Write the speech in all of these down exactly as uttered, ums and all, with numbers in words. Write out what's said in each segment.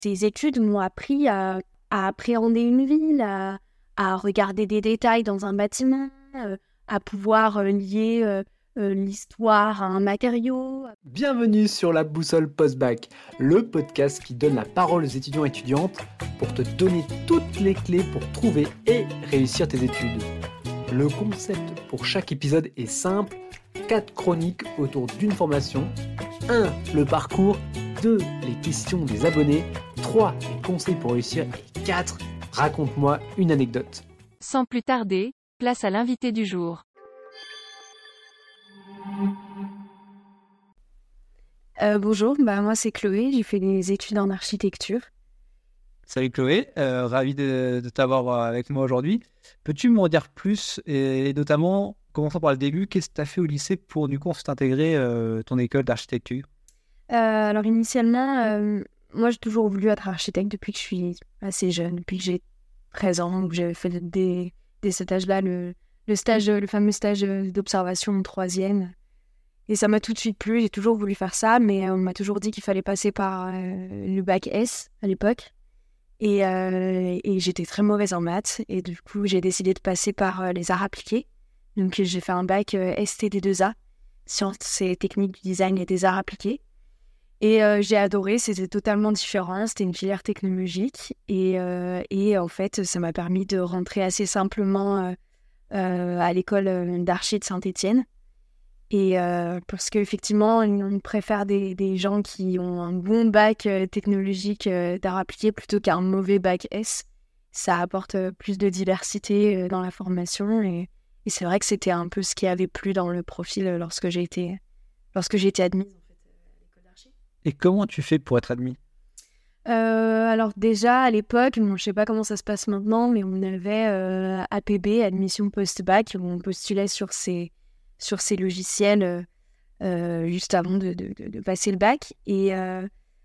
Ces études m'ont appris à, à appréhender une ville, à, à regarder des détails dans un bâtiment, euh, à pouvoir euh, lier euh, euh, l'histoire à un matériau. Bienvenue sur la Boussole Post-Bac, le podcast qui donne la parole aux étudiants et étudiantes pour te donner toutes les clés pour trouver et réussir tes études. Le concept pour chaque épisode est simple, quatre chroniques autour d'une formation, un le parcours, deux les questions des abonnés, trois les conseils pour réussir et quatre raconte-moi une anecdote. Sans plus tarder, place à l'invité du jour. Euh, bonjour, bah, moi c'est Chloé, j'ai fait des études en architecture. Salut Chloé, euh, ravi de, de t'avoir avec moi aujourd'hui. Peux-tu m'en dire plus et, et notamment, commençons par le début, qu'est-ce que tu as fait au lycée pour du coup ensuite intégrer euh, ton école d'architecture ? Euh, alors initialement, euh, moi j'ai toujours voulu être architecte depuis que je suis assez jeune, depuis que j'ai treize ans, où j'avais fait des, des cet âge-là, le, le, stage, le fameux stage d'observation en troisième. Et ça m'a tout de suite plu, j'ai toujours voulu faire ça, mais on m'a toujours dit qu'il fallait passer par euh, le bac S à l'époque. Et, euh, et j'étais très mauvaise en maths, et du coup j'ai décidé de passer par euh, les arts appliqués. Donc j'ai fait un bac euh, S T D deux A, sciences et techniques du design et des arts appliqués. Et euh, j'ai adoré, c'était totalement différent, c'était une filière technologique. Et, euh, et en fait, ça m'a permis de rentrer assez simplement euh, euh, à l'école d'archi de Saint-Étienne. Et euh, parce qu'effectivement, on préfère des, des gens qui ont un bon bac euh, technologique euh, d'art appliqué plutôt qu'un mauvais bac S. Ça apporte euh, plus de diversité euh, dans la formation. Et, et c'est vrai que c'était un peu ce qui avait plu dans le profil euh, lorsque j'ai été, lorsque j'ai été admise en fait, à l'école d'archi. Et comment tu fais pour être admis ? euh, Alors déjà, à l'époque, bon, je ne sais pas comment ça se passe maintenant, mais on avait euh, A P B, admission post-bac, où on postulait sur ces... sur ces logiciels euh, euh, juste avant de, de, de passer le bac. Et, euh,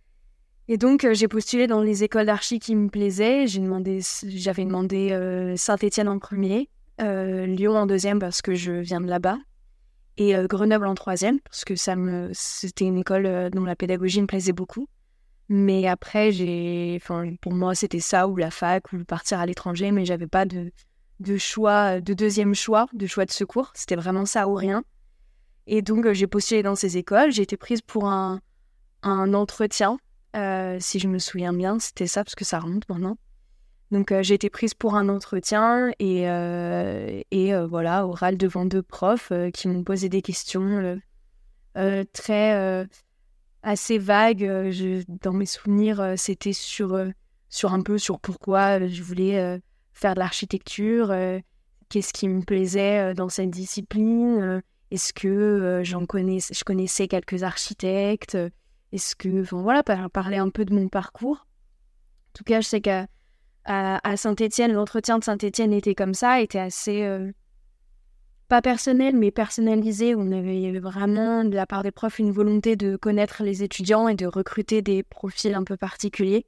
et donc, euh, j'ai postulé dans les écoles d'archi qui me plaisaient. J'ai demandé, j'avais demandé euh, Saint-Étienne en premier, euh, Lyon en deuxième parce que je viens de là-bas, et euh, Grenoble en troisième parce que ça me, c'était une école euh, dont la pédagogie me plaisait beaucoup. Mais après, j'ai, enfin, pour moi, c'était ça ou la fac ou partir à l'étranger, mais j'avais pas de... de choix, de deuxième choix, de choix de secours. C'était vraiment ça ou rien. Et donc, euh, j'ai postulé dans ces écoles. J'ai été prise pour un, un entretien, euh, si je me souviens bien. C'était ça, parce que ça remonte maintenant. Donc, euh, j'ai été prise pour un entretien et, euh, et euh, voilà, oral devant deux profs euh, qui m'ont posé des questions euh, euh, très... Euh, assez vagues. Euh, je, dans mes souvenirs, euh, c'était sur, euh, sur un peu sur pourquoi euh, je voulais... Euh, faire de l'architecture, euh, qu'est-ce qui me plaisait euh, dans cette discipline, euh, est-ce que euh, j'en connaissais, je connaissais quelques architectes, euh, est-ce que, enfin voilà, par, parler un peu de mon parcours. En tout cas, je sais qu'à à, à Saint-Étienne, l'entretien de Saint-Étienne était comme ça, était assez, euh, pas personnel, mais personnalisé. On avait, il y avait vraiment, de la part des profs, une volonté de connaître les étudiants et de recruter des profils un peu particuliers,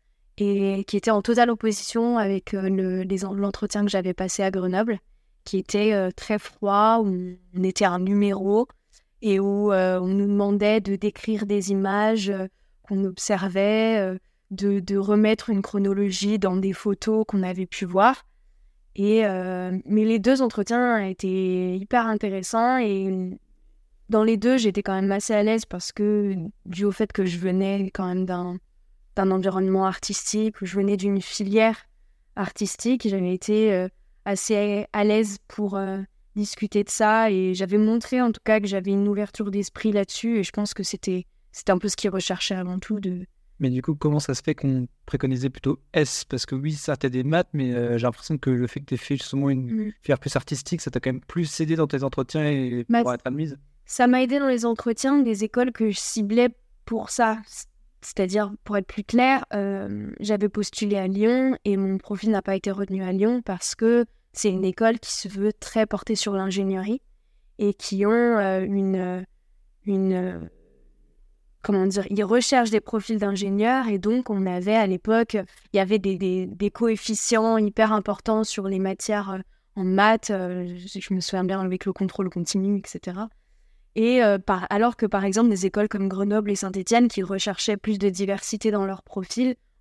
et qui était en totale opposition avec euh, le, les, l'entretien que j'avais passé à Grenoble, qui était euh, très froid, où on était un numéro et où euh, on nous demandait de décrire des images euh, qu'on observait, euh, de, de remettre une chronologie dans des photos qu'on avait pu voir. Et, euh, mais les deux entretiens étaient hyper intéressants et dans les deux, j'étais quand même assez à l'aise parce que, dû au fait que je venais quand même d'un d'un environnement artistique, où je venais d'une filière artistique, j'avais été euh, assez à l'aise pour euh, discuter de ça, et j'avais montré en tout cas que j'avais une ouverture d'esprit là-dessus, et je pense que c'était, c'était un peu ce qu'ils recherchaient avant tout. De... Mais du coup, comment ça se fait qu'on préconisait plutôt S ? Parce que oui, ça, t'as des maths, mais euh, j'ai l'impression que le fait que t'aies fait justement une mmh. filière plus artistique, ça t'a quand même plus aidé dans tes entretiens et Bah, pour être admise ? Ça m'a aidé dans les entretiens des écoles que je ciblais pour ça. C'est-à-dire, pour être plus clair, euh, j'avais postulé à Lyon et mon profil n'a pas été retenu à Lyon parce que c'est une école qui se veut très portée sur l'ingénierie et qui ont euh, une, une euh, comment dire, ils recherchent des profils d'ingénieurs, et donc on avait à l'époque, il y avait des, des, des coefficients hyper importants sur les matières euh, en maths, euh, je, je me souviens bien avec le contrôle continu, et cetera. Et euh, par, alors que par exemple des écoles comme Grenoble et Saint-Étienne, qui recherchaient plus de diversité dans leur profil,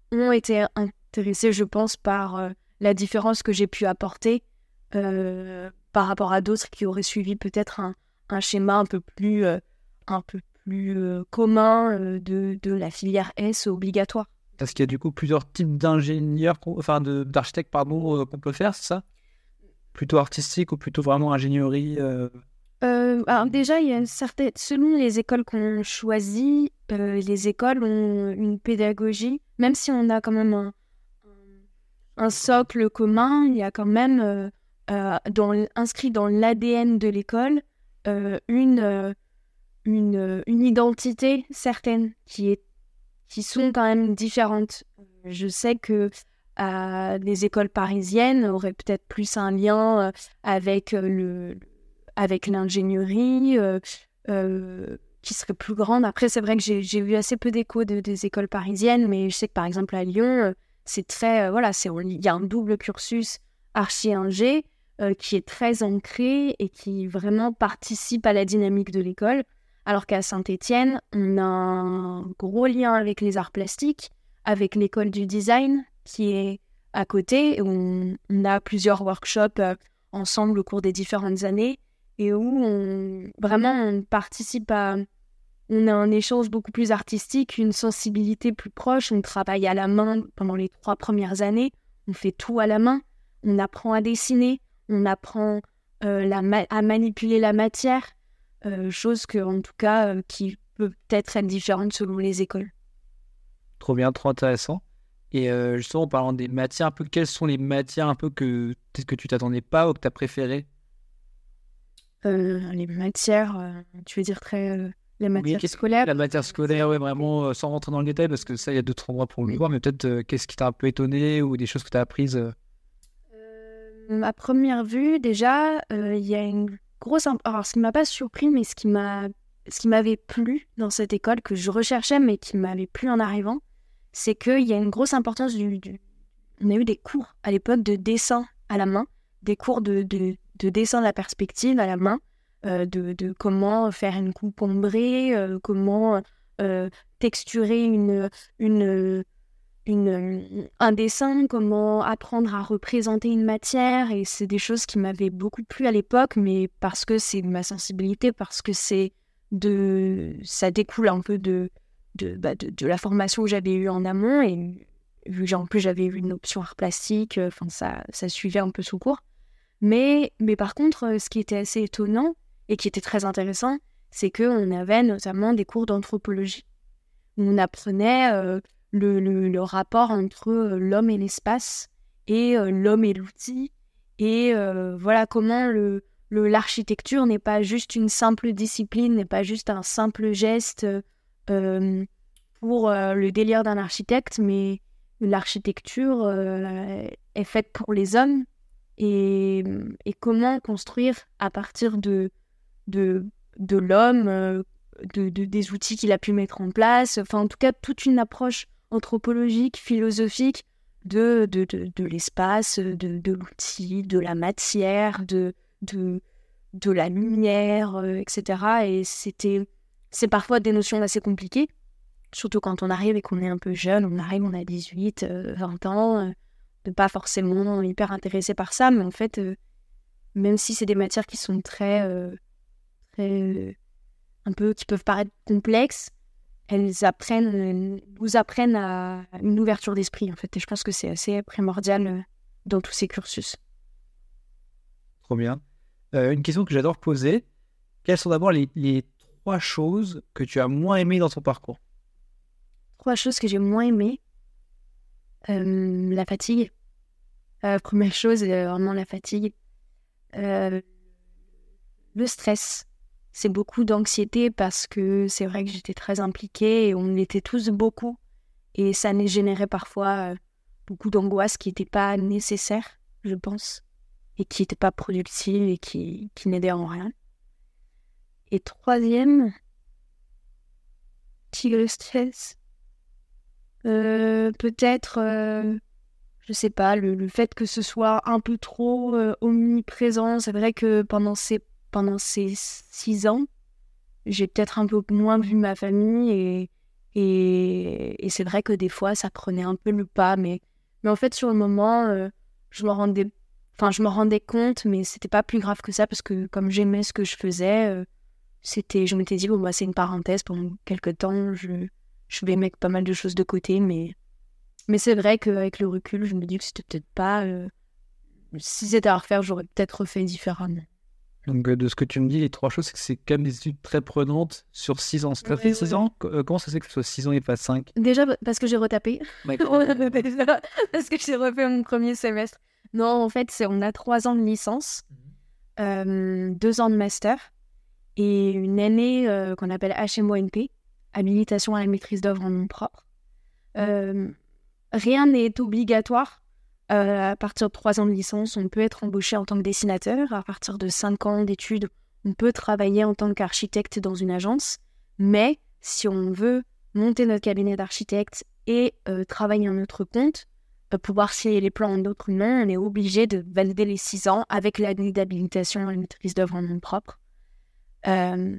ont été intéressés, je pense, par euh, la différence que j'ai pu apporter euh, par rapport à d'autres qui auraient suivi peut-être un, un schéma un peu plus, euh, un peu plus euh, commun euh, de, de la filière S obligatoire. Parce qu'il y a du coup plusieurs types d'ingénieurs, qu'on- enfin de, d'architectes, pardon, euh, qu'on peut faire, c'est ça? Plutôt artistique ou plutôt vraiment ingénierie euh, Euh, alors déjà, il y a une certaine... selon les écoles qu'on choisit, euh, les écoles ont une pédagogie, même si on a quand même un, un socle commun, il y a quand même euh, euh, dans, l- inscrit dans l'A D N de l'école euh, une, euh, une, euh, une identité certaine qui est, qui sont quand même différentes. Je sais que euh, les écoles parisiennes auraient peut-être plus un lien euh, avec euh, le avec l'ingénierie euh, euh, qui serait plus grande. Après, c'est vrai que j'ai, j'ai eu assez peu d'échos de, des écoles parisiennes, mais je sais que par exemple à Lyon, euh, c'est très, euh, voilà, c'est, il y a un double cursus archi-ingé euh, qui est très ancré et qui vraiment participe à la dynamique de l'école. Alors qu'à Saint-Étienne, on a un gros lien avec les arts plastiques, avec l'école du design qui est à côté. On, on a plusieurs workshops euh, ensemble au cours des différentes années et où on, vraiment on participe à... On a un échange beaucoup plus artistique, une sensibilité plus proche, on travaille à la main pendant les trois premières années, on fait tout à la main, on apprend à dessiner, on apprend euh, la ma- à manipuler la matière, euh, chose que, en tout cas euh, qui peut peut-être être différente selon les écoles. trop bien, trop intéressant. Et euh, justement, en parlant des matières, un peu, quelles sont les matières un peu que peut-être que tu t'attendais pas ou que tu as préférées? Euh, les matières, euh, tu veux dire très... euh, les Oui, matières qu'est-ce- scolaires. La matière scolaire, ouais, vraiment, euh, sans rentrer dans le détail, parce que ça, il y a d'autres endroits pour le Oui. voir, mais peut-être euh, qu'est-ce qui t'a un peu étonné ou des choses que tu as apprises euh, Euh, à première vue, déjà, euh, il y a une grosse... imp- Alors, ce qui m'a pas surpris, mais ce qui m'a... ce qui m'avait plu dans cette école, que je recherchais, mais qui m'avait plu en arrivant, c'est qu'il y a une grosse importance du... du- On a eu des cours à l'époque de dessin à la main, des cours de, de, de dessin de la perspective à la main, euh, de, de comment faire une coupe ombrée, euh, comment euh, texturer une... une une, un dessin, comment apprendre à représenter une matière. Et c'est des choses qui m'avaient beaucoup plu à l'époque, mais parce que c'est ma sensibilité, parce que c'est de, ça découle un peu de, de, bah, de, de la formation que j'avais eue en amont. Et vu que j'ai- en plus j'avais eu une option art plastique, enfin ça, ça suivait un peu sous cours. Mais, mais par contre, euh, ce qui était assez étonnant et qui était très intéressant, c'est qu'on avait notamment des cours d'anthropologie où on apprenait euh, le, le, le rapport entre euh, l'homme et l'espace et euh, l'homme et l'outil. Et euh, voilà comment le, le, l'architecture n'est pas juste une simple discipline, n'est pas juste un simple geste euh, pour euh, le délire d'un architecte, mais l'architecture euh, est faite pour les hommes. Et, et comment construire à partir de, de, de l'homme, euh, de, de- des outils qu'il a pu mettre en place, enfin en tout cas toute une approche anthropologique, philosophique de, de, de, de l'espace, de, de l'outil, de la matière, de, de, de la lumière, euh, et cetera. Et c'était, c'est parfois des notions assez compliquées, surtout quand on arrive et qu'on est un peu jeune, on arrive, on a dix-huit, euh, vingt ans, euh, de pas forcément hyper intéressé par ça, mais en fait, euh, même si c'est des matières qui sont très, euh, très euh, un peu, qui peuvent paraître complexes, elles apprennent, euh, nous apprennent à une ouverture d'esprit, en fait. Et je pense que c'est assez primordial euh, dans tous ces cursus. Trop bien. Euh, une question que j'adore poser. Quelles sont d'abord les, les trois choses que tu as moins aimées dans ton parcours? Trois choses que j'ai moins aimées. Euh, la fatigue. Euh, première chose, euh, vraiment la fatigue. Euh, le stress. C'est beaucoup d'anxiété parce que c'est vrai que j'étais très impliquée et on était tous beaucoup. Et ça nous générait parfois euh, beaucoup d'angoisse qui n'était pas nécessaire, je pense, et qui n'était pas productive et qui, qui n'aidait en rien. Et troisième, tigre stress. Euh, peut-être, euh, je sais pas, le, le fait que ce soit un peu trop euh, omniprésent. C'est vrai que pendant ces, pendant ces six ans, j'ai peut-être un peu moins vu ma famille et, Et, et c'est vrai que des fois, ça prenait un peu le pas. Mais, mais en fait, sur le moment, euh, je me rendais, enfin, je me rendais compte, mais c'était pas plus grave que ça parce que comme j'aimais ce que je faisais, euh, c'était, je m'étais dit, bon, bah, c'est une parenthèse pendant quelques temps. Je, je vais mettre pas mal de choses de côté. Mais, mais c'est vrai qu'avec le recul, je me dis que c'était peut-être pas... euh, si c'était à refaire, j'aurais peut-être refait différemment. Donc, euh, de ce que tu me dis, les trois choses, c'est que c'est quand même des études très prenantes sur six ans. Ça Ouais, fait six ouais. ans? Co- euh, Comment ça se fait que ce soit six ans et pas cinq? Déjà parce que j'ai retapé. D'accord. Déjà, parce que j'ai refait mon premier semestre. Non, en fait, c'est, on a trois ans de licence, euh, deux ans de master et une année euh, qu'on appelle H M O N P, habilitation à la maîtrise d'œuvre en nom propre. Euh, rien n'est obligatoire. Euh, à partir de trois ans de licence, on peut être embauché en tant que dessinateur. À partir de cinq ans d'études, on peut travailler en tant qu'architecte dans une agence. Mais si on veut monter notre cabinet d'architecte et euh, travailler à notre compte, euh, pouvoir signer les plans en d'autres mains, on est obligé de valider les six ans avec l'année d'habilitation à la maîtrise d'œuvre en nom propre. Euh,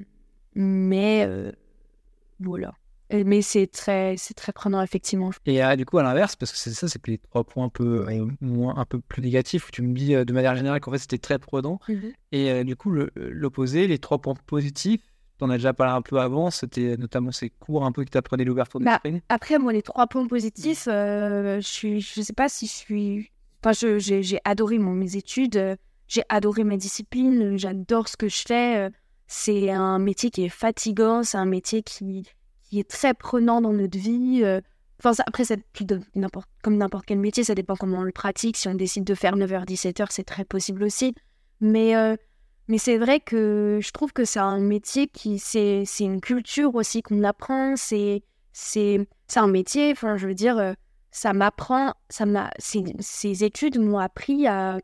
mais euh, voilà. Euh, Mais c'est très, c'est très prenant, effectivement. Et euh, du coup, à l'inverse, parce que c'est ça, c'est que les trois points un peu, euh, moins, un peu plus négatifs, où tu me dis euh, de manière générale qu'en fait c'était très prenant. Mhm. Et euh, du coup, le- l'opposé, les trois points positifs, tu en as déjà parlé un peu avant, c'était notamment ces cours un peu qui t'apprenaient l'ouverture Bah, d'esprit. après, moi, les trois points positifs, euh, je suis, je sais pas si je suis... Enfin, je- j'ai j'ai adoré mon, mes études, euh, j'ai adoré ma discipline, euh, j'adore ce que je fais. euh, C'est un métier qui est fatigant, c'est un métier qui, qui est très prenant dans notre vie. euh. Enfin, ça- après, c'est plus de- n'importe, comme n'importe quel métier, ça dépend comment on le pratique. Si on décide de faire neuf heures dix-sept heures, c'est très possible aussi. Mais, euh, mais c'est vrai que je trouve que c'est un métier qui... C'est c'est une culture aussi qu'on apprend, c'est c'est c'est un métier, enfin, je veux dire, euh, ça m'apprend, ça m'a, ces, ces études m'ont appris à,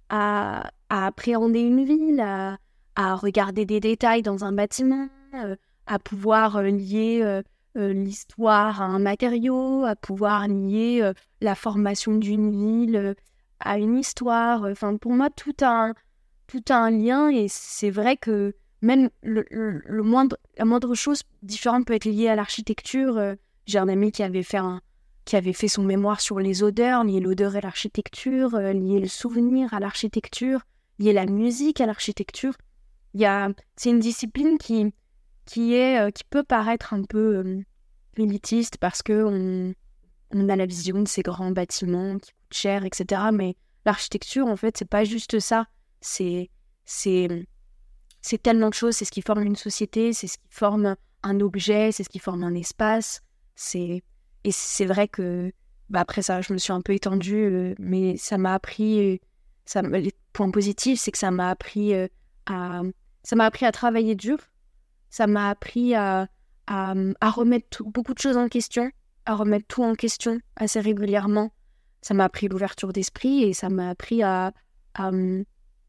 à, à appréhender une ville, à, à regarder des détails dans un bâtiment, euh, à pouvoir euh, lier euh, euh, l'histoire à un matériau, à pouvoir lier euh, la formation d'une ville euh, à une histoire. Enfin, pour moi, tout a un, tout a un lien et c'est vrai que même le, le, le moindre, la moindre chose différente peut être liée à l'architecture. Euh, J'ai un ami qui avait fait, un, qui avait fait son mémoire sur les odeurs, lier l'odeur à l'architecture, euh, lier le souvenir à l'architecture, lier la musique à l'architecture. Il y a, c'est une discipline qui, qui, est, euh, qui peut paraître un peu euh, élitiste parce qu'on on a la vision de ces grands bâtiments qui coûtent cher, et cetera. Mais l'architecture, en fait, c'est pas juste ça. C'est, c'est, c'est tellement de choses. C'est ce qui forme une société, c'est ce qui forme un objet, c'est ce qui forme un espace. C'est... Et c'est vrai que, bah après ça, je me suis un peu étendue, euh, mais ça m'a appris, euh, ça, m- les points positifs, c'est que ça m'a appris euh, à, ça m'a appris à travailler dur, ça m'a appris à, à, à remettre tout- beaucoup de choses en question, à remettre tout en question assez régulièrement. Ça m'a appris l'ouverture d'esprit et ça m'a appris à, à, m-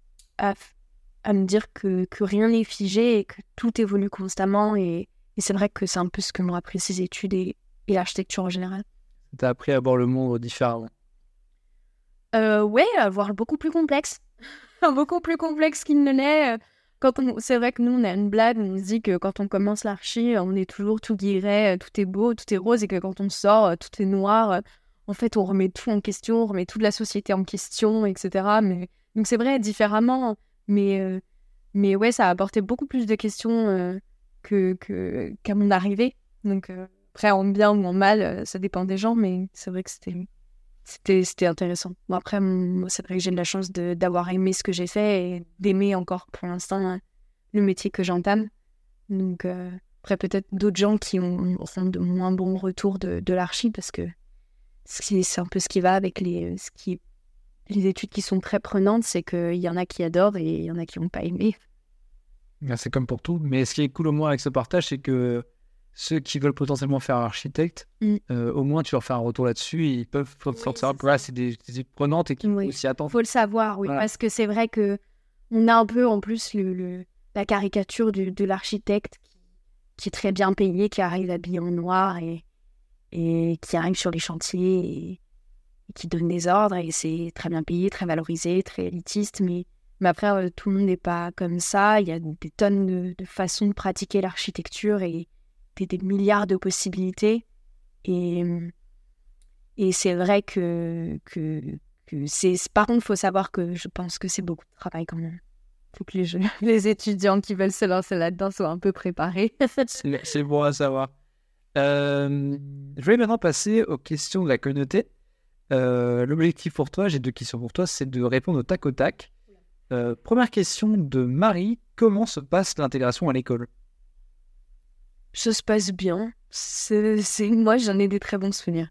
à, f- à me dire que, que rien n'est figé et que tout évolue constamment. Et, et c'est vrai que c'est un peu ce que m'ont appris ces études et, et l'architecture en général. T'as appris à voir le monde différemment. Euh, ouais, à voir beaucoup plus complexe. beaucoup plus complexe qu'il ne l'est. euh, Quand on... C'est vrai que nous, on a une blague, on se dit que quand on commence l'archi, on est toujours tout guiré, euh, tout est beau, tout est rose, et que quand on sort, euh, tout est noir. euh, En fait, on remet tout en question, on remet toute la société en question, et cetera. Mais... Donc c'est vrai, différemment. Mais, euh, mais ouais, ça a apporté beaucoup plus de questions euh, que, que... qu'à mon arrivée. Donc euh, après, en bien ou en mal, euh, ça dépend des gens, mais c'est vrai que c'était... C'était, c'était intéressant. Bon, après, moi, c'est vrai que j'ai de la chance de, d'avoir aimé ce que j'ai fait et d'aimer encore pour l'instant hein, le métier que j'entame. Donc, euh, après, peut-être d'autres gens qui ont, auront de moins bons retours de, de l'archi parce que c'est, c'est un peu ce qui va avec les, ce qui, les études qui sont très prenantes, c'est qu'il y en a qui adorent et il y en a qui n'ont pas aimé. Ben, c'est comme pour tout. Mais ce qui est cool au moins avec ce partage, c'est que ceux qui veulent potentiellement faire architecte, Mm. euh, au moins tu leur fais un retour là-dessus et ils peuvent Oui, sortir. c'est Voilà, ça. c'est des, des études prenantes et qu'il faut Oui. aussi attendre. Faut le savoir, oui, Voilà. parce que c'est vrai que on a un peu en plus le, le- la caricature du- de l'architecte qui, qui est très bien payé, qui arrive habillé en noir et, et qui arrive sur les chantiers et, et qui donne des ordres et c'est très bien payé, très valorisé, très élitiste, mais, mais après euh, tout le monde n'est pas comme ça. Il y a des tonnes de, de façons de pratiquer l'architecture et, des, des milliards de possibilités. Et, et c'est vrai que, que, que c'est... Par contre, il faut savoir que je pense que c'est beaucoup de travail quand même. Il faut que les, jeunes, les étudiants qui veulent se lancer là-dedans soient un peu préparés. c'est, c'est bon à savoir. Euh, je vais maintenant passer aux questions de la communauté. Euh, l'objectif pour toi, j'ai deux questions pour toi, c'est de répondre au tac au tac. Euh, première question de Marie, comment se passe l'intégration à l'école? Ça se passe bien. C'est, c'est... Moi, j'en ai des très bons souvenirs.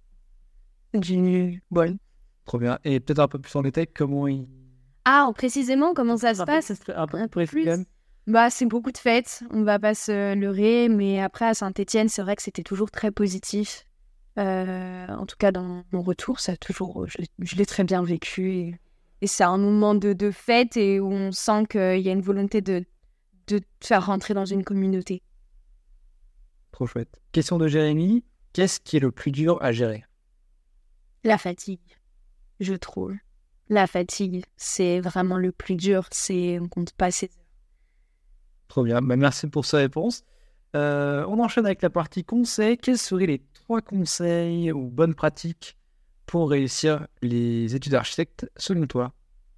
Du... Bon. Trop bien. Et peut-être un peu plus en détail, comment il... Ah, précisément, comment ça se un passe? peu, un peu précis, quand même. Bah, c'est beaucoup de fêtes, on va pas se leurrer, mais après à Saint-Étienne, c'est vrai que c'était toujours très positif. Euh, en tout cas, dans mon retour, ça a toujours, je l'ai, je l'ai très bien vécu. Et, et c'est un moment de, de fête et où on sent qu'il y a une volonté de, de te faire rentrer dans une communauté. Trop chouette. Question de Jérémy, qu'est-ce qui est le plus dur à gérer? La fatigue, je trouve. La fatigue, c'est vraiment le plus dur, c'est, on compte pas ses heures. Trop bien, bah, merci pour sa réponse. Euh, on enchaîne avec la partie conseils. Quels seraient les trois conseils ou bonnes pratiques pour réussir les études d'architecte selon toi?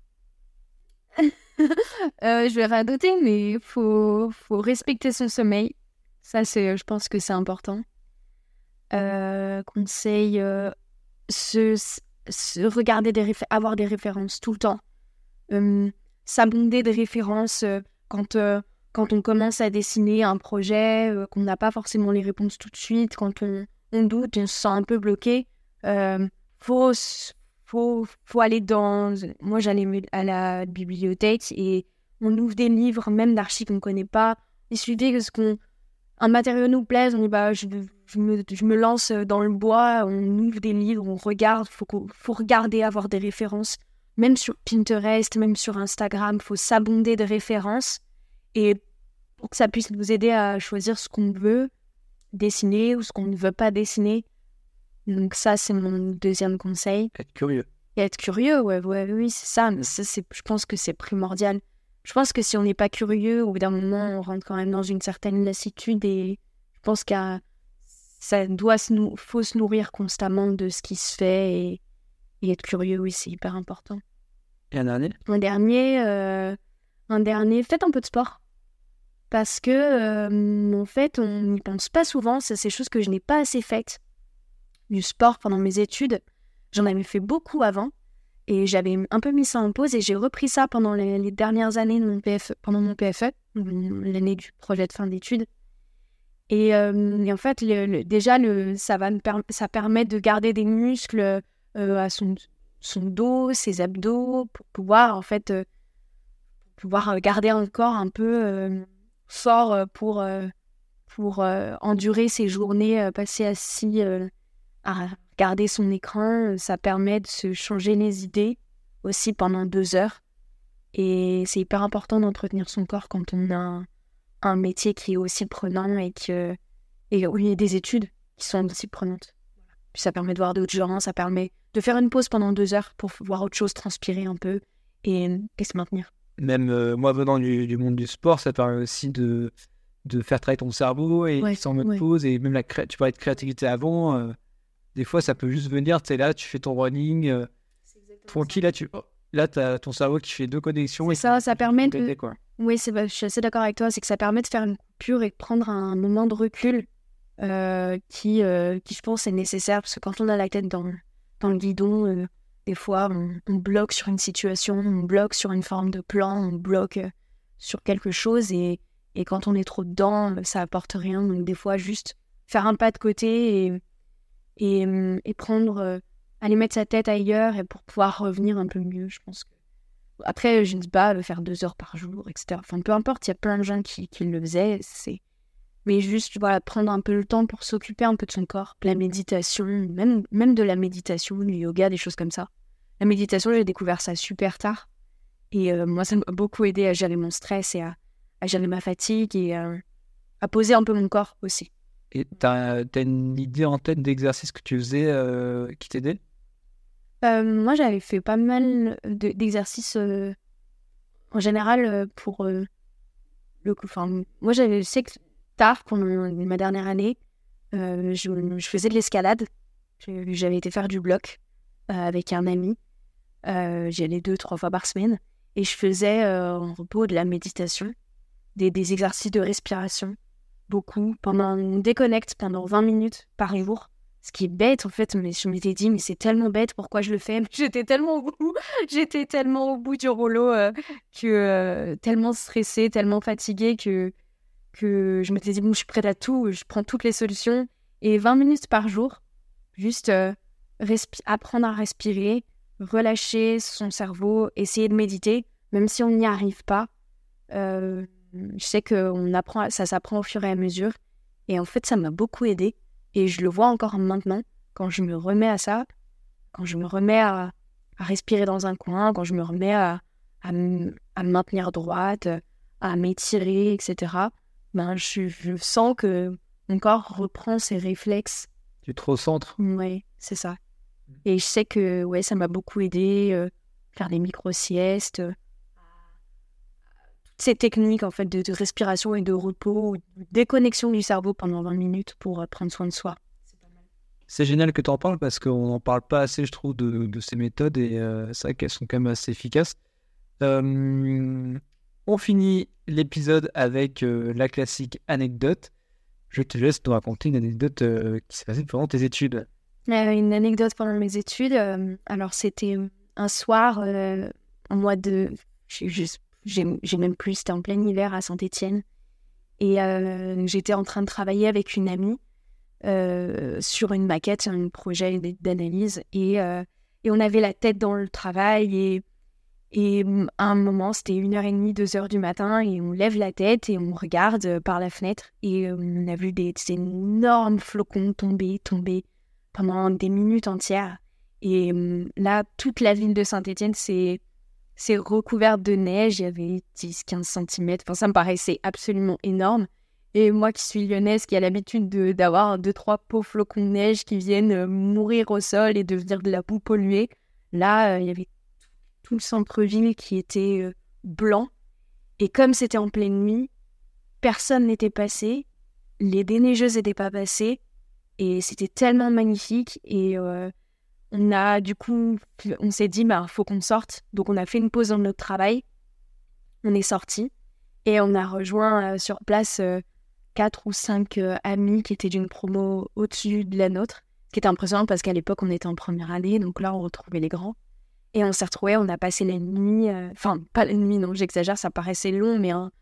euh, Je vais radoter, mais il faut, faut respecter son sommeil. Ça, c'est, je pense que c'est important. Euh, conseil, euh, se, se regarder des réfé- avoir des références tout le temps. Euh, s'abonder de références euh, quand... Euh, Quand on commence à dessiner un projet, euh, qu'on n'a pas forcément les réponses tout de suite, quand on, on doute, on se sent un peu bloqué, euh, faut, faut, faut aller dans... Moi, j'allais à la bibliothèque et on ouvre des livres, même d'archi qu'on ne connaît pas. Il suffit que ce qu'on... un matériau nous plaise, on dit bah, je, je, me, je me lance dans le bois, on ouvre des livres, on regarde, il faut, faut regarder, avoir des références. Même sur Pinterest, même sur Instagram, il faut s'abonder de références. Et pour que ça puisse nous aider à choisir ce qu'on veut dessiner ou ce qu'on ne veut pas dessiner. Donc ça, c'est mon deuxième conseil. Être curieux. Et être curieux, ouais, ouais, oui, c'est ça. Mais ça c'est, je pense que c'est primordial. Je pense que si on n'est pas curieux, au bout d'un moment, on rentre quand même dans une certaine lassitude et je pense qu'il ça doit se nou- faut se nourrir constamment de ce qui se fait et, et être curieux, oui, c'est hyper important. Et un dernier? Un dernier, euh, un dernier, faites un peu de sport. Parce que, euh, en fait, on n'y pense pas souvent. C'est ces choses que je n'ai pas assez faites. Du sport pendant mes études, j'en avais fait beaucoup avant. Et j'avais un peu mis ça en pause. Et j'ai repris ça pendant les, les dernières années de mon P F E, pendant mon P F E, l'année du projet de fin d'études. Et, euh, et en fait, le, le, déjà, le, ça, va me per- ça permet de garder des muscles euh, à son, son dos, ses abdos, pour pouvoir, en fait, euh, pouvoir garder un corps un peu... Euh, fort pour, euh, pour euh, endurer ces journées euh, passées assis euh, à regarder son écran. Ça permet de se changer les idées aussi pendant deux heures. Et c'est hyper important d'entretenir son corps quand on a un, un métier qui est aussi prenant et, que, et oui, des études qui sont aussi prenantes. Puis ça permet de voir d'autres gens, ça permet de faire une pause pendant deux heures pour voir autre chose, transpirer un peu et, et se maintenir. Même euh, moi venant du, du monde du sport, ça permet aussi de, de faire travailler ton cerveau et Ouais, sans mode ouais. pause. Et même la cré... tu parlais de créativité avant, euh, des fois ça peut juste venir, tu sais, là tu fais ton running, euh, tranquille, là, tu... oh, là tu as ton cerveau qui fait deux connexions. C'est et ça, qui- ça qui permet peut t'aider, de... quoi. Oui, c'est, je suis assez d'accord avec toi, c'est que ça permet de faire une coupure et de prendre un moment de recul euh, qui, euh, qui, je pense, est nécessaire parce que quand on a la tête dans, dans le guidon, euh, des fois, on, on bloque sur une situation, on bloque sur une forme de plan, on bloque euh, sur quelque chose et, et quand on est trop dedans, ça apporte rien. Donc des fois, juste faire un pas de côté et, et, et prendre, euh, aller mettre sa tête ailleurs et pour pouvoir revenir un peu mieux, je pense que... Après, je ne dis pas le faire deux heures par jour, et cetera. Enfin, peu importe, il y a plein de gens qui, qui le faisaient. C'est... Mais juste, voilà, prendre un peu le temps pour s'occuper un peu de son corps. La méditation, même, même de la méditation, du yoga, des choses comme ça. La méditation, j'ai découvert ça super tard. Et euh, moi, ça m'a beaucoup aidé à gérer mon stress et à, à gérer ma fatigue et à, à poser un peu mon corps aussi. Et t'as, t'as une idée en tête d'exercice que tu faisais euh, qui t'aidait? Euh, moi, j'avais fait pas mal de, d'exercices euh, en général euh, pour euh, le coup. Enfin, moi, j'avais, je sais que tard, pendant ma dernière année, euh, je, je faisais de l'escalade. Je- J'avais été faire du bloc euh, avec un ami. Euh, j'y allais deux, trois fois par semaine. Et je faisais euh, en repos de la méditation, des, des exercices de respiration, beaucoup. Pendant, on déconnecte pendant vingt minutes par jour. Ce qui est bête, en fait, mais je m'étais dit, mais c'est tellement bête, pourquoi je le fais? Mais J'étais tellement au bout, j'étais tellement au bout du rouleau, euh, que, euh, tellement stressée, tellement fatiguée que, que je m'étais dit, bon, je suis prête à tout, je prends toutes les solutions. Et vingt minutes par jour, juste euh, respi- apprendre à respirer, relâcher son cerveau, essayer de méditer, même si on n'y arrive pas. Euh, je sais que on apprend, ça s'apprend au fur et à mesure. Et en fait, ça m'a beaucoup aidée. Et je le vois encore maintenant, quand je me remets à ça, quand je me remets à, à respirer dans un coin, quand je me remets à, à, m- à me maintenir droite, à m'étirer, et cetera. Ben, je, je sens que mon corps reprend ses réflexes. Tu te recentres. Ouais, c'est ça. Et je sais que ouais, ça m'a beaucoup aidé, euh, faire des micro-siestes, euh, toutes ces techniques en fait de, de respiration et de repos, de déconnexion du cerveau pendant vingt minutes pour euh, prendre soin de soi. C'est génial que tu en parles parce qu'on n'en parle pas assez, je trouve, de, de ces méthodes et euh, c'est vrai qu'elles sont quand même assez efficaces. Euh, on finit l'épisode avec euh, la classique anecdote. Je te laisse nous raconter une anecdote euh, qui s'est passée pendant tes études. Euh, une anecdote pendant mes études. euh, alors, c'était un soir, euh, en mois de. J'ai juste- j'ai j'ai même plus, c'était en plein hiver à Saint-Étienne. Et euh, j'étais en train de travailler avec une amie euh, sur une maquette, un projet d- d'analyse. Et, euh, et on avait la tête dans le travail. Et, et mm, à un moment, c'était une heure et demie, deux heures du matin. Et on lève la tête et on regarde euh, par la fenêtre. Et euh, on a vu des, des énormes flocons tomber, tomber pendant des minutes entières. Et hum, là, toute la ville de Saint-Étienne s'est, s'est recouverte de neige. Il y avait dix à quinze centimètres. Enfin, ça me paraissait absolument énorme. Et moi qui suis lyonnaise, qui a l'habitude de, d'avoir deux, trois pots flocons de neige qui viennent euh, mourir au sol et devenir de la boue polluée, là, euh, il y avait tout le centre-ville qui était euh, blanc. Et comme c'était en pleine nuit, personne n'était passé. Les déneigeuses n'étaient pas passées. Et c'était tellement magnifique. Et euh, on a, du coup, on s'est dit, bah, faut qu'on sorte. Donc, on a fait une pause dans notre travail. On est sorti. Et on a rejoint euh, sur place euh, quatre ou cinq euh, amis qui étaient d'une promo au-dessus de la nôtre. Ce qui était impressionnant parce qu'à l'époque, on était en première année. Donc là, on retrouvait les grands. Et on s'est retrouvés, on a passé la nuit. euh, Enfin, pas la nuit, non, j'exagère, ça paraissait long, mais hein,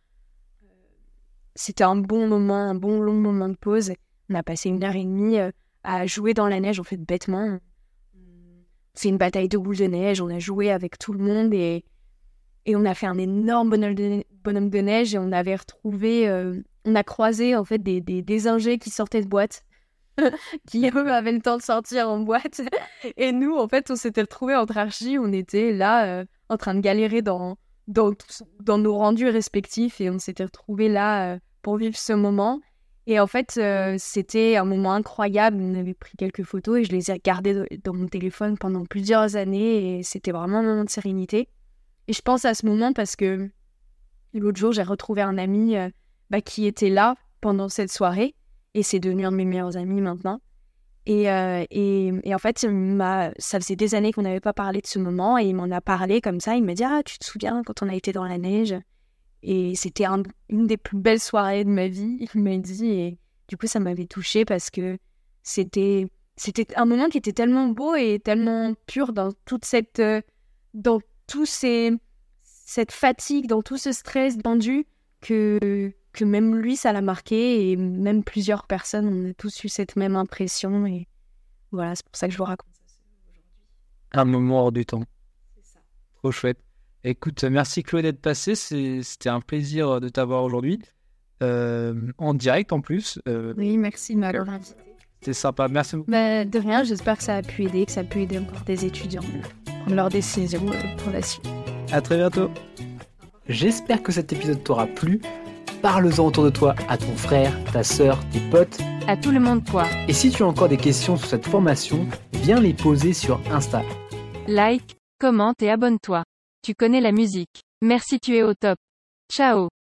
c'était un bon moment, un bon long moment de pause. On a passé une heure et demie euh, à jouer dans la neige, en fait, bêtement. C'est une bataille de boules de neige, on a joué avec tout le monde et, et on a fait un énorme bonhomme de, bonhomme de neige et on avait retrouvé, euh, on a croisé en fait des, des, des ingés qui sortaient de boîte, qui eux avaient le temps de sortir en boîte. Et nous, en fait, on s'était retrouvés entre archis, on était là euh, en train de galérer dans, dans, tous- dans nos rendus respectifs et on s'était retrouvés là euh, pour vivre ce moment. Et en fait, euh, c'était un moment incroyable. On avait pris quelques photos et je les ai gardées de- dans mon téléphone pendant plusieurs années et c'était vraiment un moment de sérénité. Et je pense à ce moment parce que l'autre jour, j'ai retrouvé un ami euh, bah, qui était là pendant cette soirée et c'est devenu un de mes meilleurs amis maintenant. Et, euh, et, et en fait, il m'a- ça faisait des années qu'on n'avait pas parlé de ce moment et il m'en a parlé comme ça. Il m'a dit « Ah, tu te souviens quand on a été dans la neige ?» Et c'était un- une des plus belles soirées de ma vie, il m'a dit. Et du coup, ça m'avait touchée parce que c'était, c'était un moment qui était tellement beau et tellement pur dans toute cette, euh, dans tous ces, cette fatigue, dans tout ce stress tendu que, que même lui, ça l'a marqué et même plusieurs personnes, on a tous eu cette même impression. Et voilà, c'est pour ça que je vous raconte ça aujourd'hui. Un moment hors du temps. C'est ça. Trop chouette. Écoute, merci Chloé d'être passée. C'est- C'était un plaisir de t'avoir aujourd'hui. Euh, en direct en plus. Euh, Oui, merci de m'avoir invité. C'était sympa. Merci beaucoup. Bah, de rien, j'espère que ça a pu aider, que ça a pu aider encore des étudiants à prendre leurs décisions euh, pour la suite. À très bientôt. J'espère que cet épisode t'aura plu. Parle-en autour de toi à ton frère, ta sœur, tes potes. À tout le monde quoi. Et si tu as encore des questions sur cette formation, viens les poser sur Insta. Like, commente et abonne-toi. Tu connais la musique. Merci, tu es au top. Ciao.